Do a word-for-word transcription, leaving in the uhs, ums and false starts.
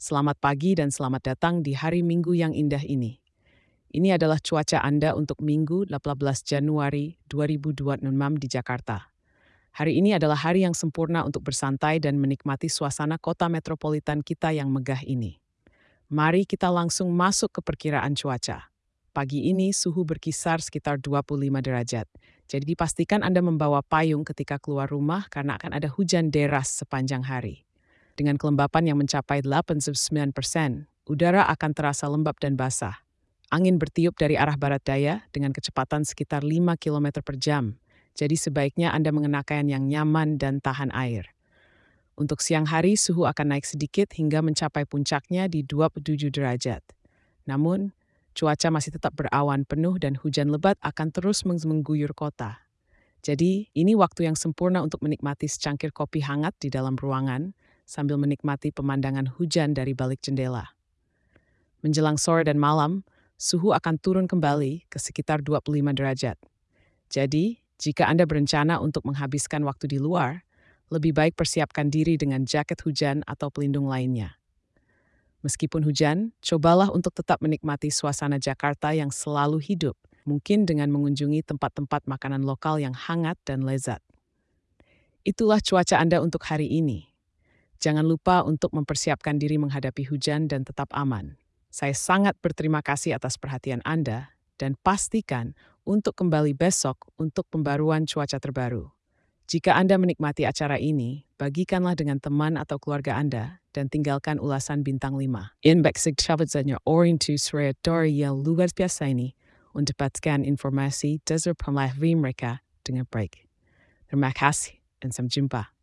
Selamat pagi dan selamat datang di hari Minggu yang indah ini. Ini adalah cuaca Anda untuk Minggu delapan belas Januari dua ribu dua puluh enam di Jakarta. Hari ini adalah hari yang sempurna untuk bersantai dan menikmati suasana kota metropolitan kita yang megah ini. Mari kita langsung masuk ke perkiraan cuaca. Pagi ini suhu berkisar sekitar dua puluh lima derajat. Jadi dipastikan Anda membawa payung ketika keluar rumah karena akan ada hujan deras sepanjang hari. Dengan kelembapan yang mencapai delapan puluh sembilan persen, udara akan terasa lembab dan basah. Angin bertiup dari arah barat daya dengan kecepatan sekitar lima kilometer per jam. Jadi sebaiknya Anda mengenakan yang nyaman dan tahan air. Untuk siang hari, suhu akan naik sedikit hingga mencapai puncaknya di dua puluh tujuh derajat. Namun, cuaca masih tetap berawan penuh dan hujan lebat akan terus mengguyur kota. Jadi, ini waktu yang sempurna untuk menikmati secangkir kopi hangat di dalam ruangan, sambil menikmati pemandangan hujan dari balik jendela. Menjelang sore dan malam, suhu akan turun kembali ke sekitar dua puluh lima derajat. Jadi, jika Anda berencana untuk menghabiskan waktu di luar, lebih baik persiapkan diri dengan jaket hujan atau pelindung lainnya. Meskipun hujan, cobalah untuk tetap menikmati suasana Jakarta yang selalu hidup, mungkin dengan mengunjungi tempat-tempat makanan lokal yang hangat dan lezat. Itulah cuaca Anda untuk hari ini. Jangan lupa untuk mempersiapkan diri menghadapi hujan dan tetap aman. Saya sangat berterima kasih atas perhatian Anda dan pastikan untuk kembali besok untuk pembaruan cuaca terbaru. Jika Anda menikmati acara ini, bagikanlah dengan teman atau keluarga Anda dan tinggalkan ulasan bintang lima. Inbexig sahabatnya orang tu surya dari yang luar biasa ini untuk dapatkan informasi dasar pemilih mereka dengan baik. Terima kasih dan sampai jumpa.